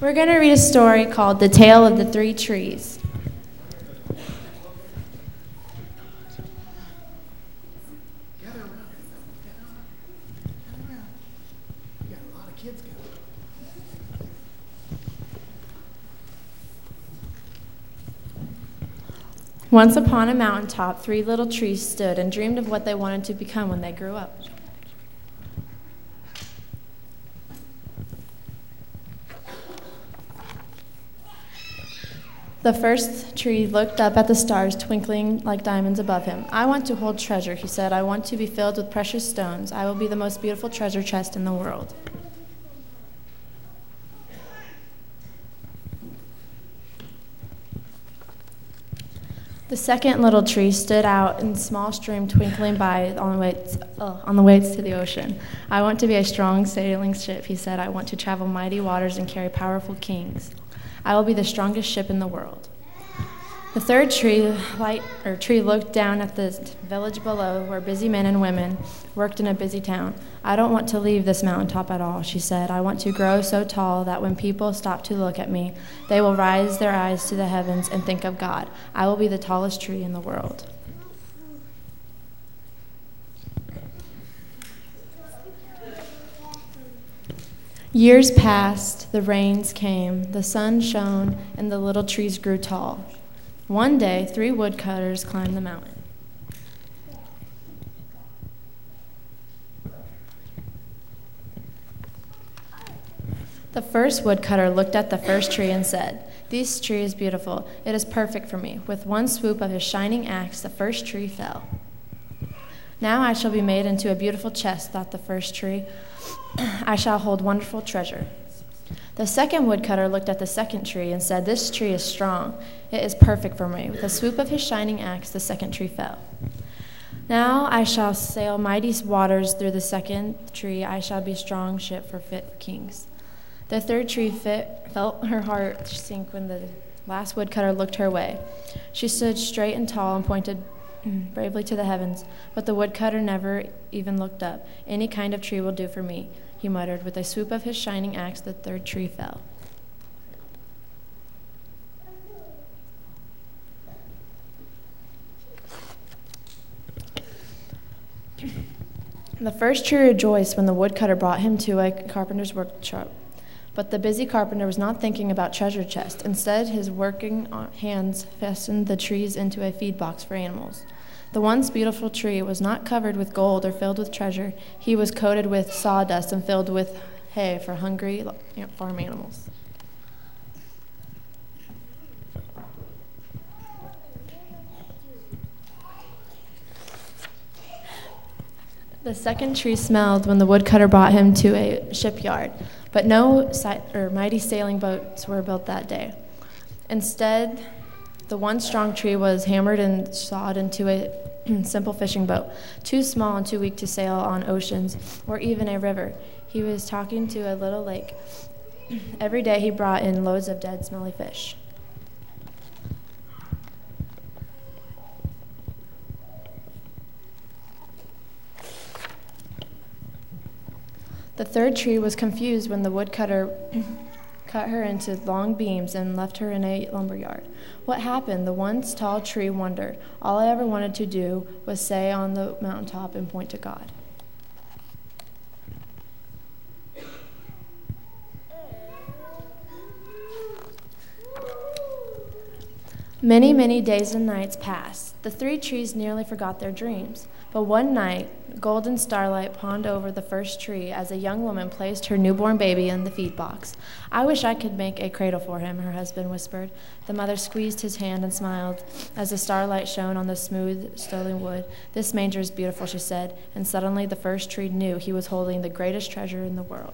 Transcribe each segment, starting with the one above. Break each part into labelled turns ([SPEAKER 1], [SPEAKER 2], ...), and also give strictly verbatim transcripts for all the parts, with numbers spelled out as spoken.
[SPEAKER 1] We're going to read a story called The Tale of the Three Trees. Once upon a mountaintop, three little trees stood and dreamed of what they wanted to become when they grew up. The first tree looked up at the stars twinkling like diamonds above him. "I want to hold treasure," he said. "I want to be filled with precious stones. I will be the most beautiful treasure chest in the world." The second little tree stood out in a small stream twinkling by on the, way to, uh, on the way to the ocean. "I want to be a strong sailing ship," he said. "I want to travel mighty waters and carry powerful kings. I will be the strongest ship in the world." The third tree, light, or tree looked down at the village below where busy men and women worked in a busy town. "I don't want to leave this mountaintop at all," she said. "I want to grow so tall that when people stop to look at me, they will raise their eyes to the heavens and think of God. I will be the tallest tree in the world." Years passed, the rains came, the sun shone, and the little trees grew tall. One day, three woodcutters climbed the mountain. The first woodcutter looked at the first tree and said, "This tree is beautiful. It is perfect for me." With one swoop of his shining axe, the first tree fell. "Now I shall be made into a beautiful chest," thought the first tree. "I shall hold wonderful treasure." The second woodcutter looked at the second tree and said, "This tree is strong. It is perfect for me." With a swoop of his shining axe, the second tree fell. "Now I shall sail mighty waters through the second tree. I shall be a strong ship for fit kings." The third tree fit, felt her heart sink when the last woodcutter looked her way. She stood straight and tall and pointed bravely to the heavens, but the woodcutter never even looked up. "Any kind of tree will do for me," he muttered. With a swoop of his shining axe, the third tree fell. The first tree rejoiced when the woodcutter brought him to a carpenter's workshop. But the busy carpenter was not thinking about treasure chest. Instead, his working hands fastened the trees into a feed box for animals. The once beautiful tree was not covered with gold or filled with treasure. He was coated with sawdust and filled with hay for hungry farm animals. The second tree smelled when the woodcutter brought him to a shipyard, but no si- or mighty sailing boats were built that day. Instead, the one strong tree was hammered and sawed into a simple fishing boat, too small and too weak to sail on oceans or even a river. He was talking to a little lake. Every day he brought in loads of dead, smelly fish. The third tree was confused when the woodcutter cut her into long beams and left her in a lumberyard. What happened? The once tall tree wondered. All I ever wanted to do was stay on the mountaintop and point to God. Many, many days and nights passed. The three trees nearly forgot their dreams. But one night, golden starlight pawned over the first tree as a young woman placed her newborn baby in the feed box. "I wish I could make a cradle for him," her husband whispered. The mother squeezed his hand and smiled as the starlight shone on the smooth, stolen wood. "This manger is beautiful," she said, and suddenly the first tree knew he was holding the greatest treasure in the world.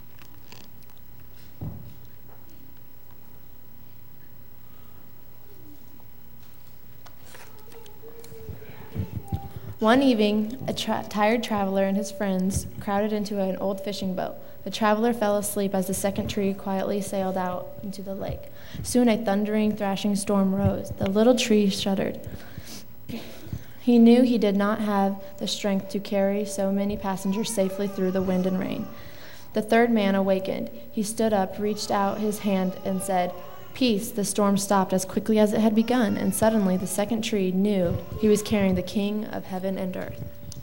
[SPEAKER 1] One evening, a tra- tired traveler and his friends crowded into an old fishing boat. The traveler fell asleep as the second tree quietly sailed out into the lake. Soon a thundering, thrashing storm rose. The little tree shuddered. He knew he did not have the strength to carry so many passengers safely through the wind and rain. The third man awakened. He stood up, reached out his hand, and said, "Peace." The storm stopped as quickly as it had begun, and suddenly the second tree knew he was carrying the King of heaven and earth.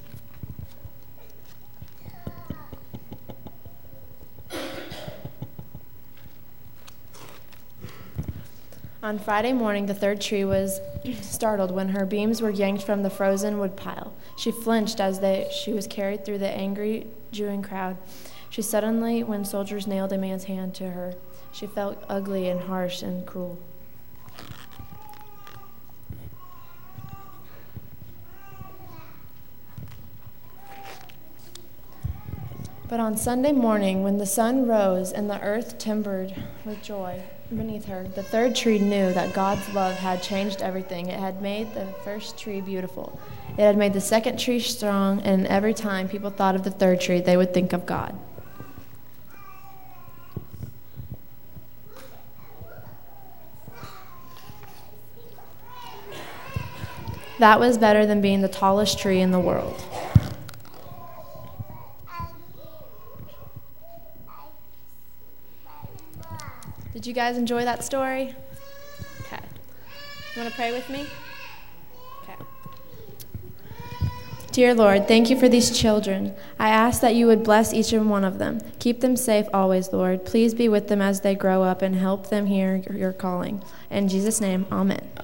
[SPEAKER 1] On Friday morning, the third tree was startled when her beams were yanked from the frozen woodpile. She flinched as they, she was carried through the angry Jewing crowd. She suddenly, when soldiers nailed a man's hand to her, she felt ugly and harsh and cruel. But on Sunday morning, when the sun rose and the earth timbered with joy beneath her, the third tree knew that God's love had changed everything. It had made the first tree beautiful. It had made the second tree strong, and every time people thought of the third tree, they would think of God. That was better than being the tallest tree in the world. Did you guys enjoy that story? Okay. You want to pray with me? Okay. Dear Lord, thank you for these children. I ask that you would bless each and one of them. Keep them safe always, Lord. Please be with them as they grow up and help them hear your calling. In Jesus' name, amen.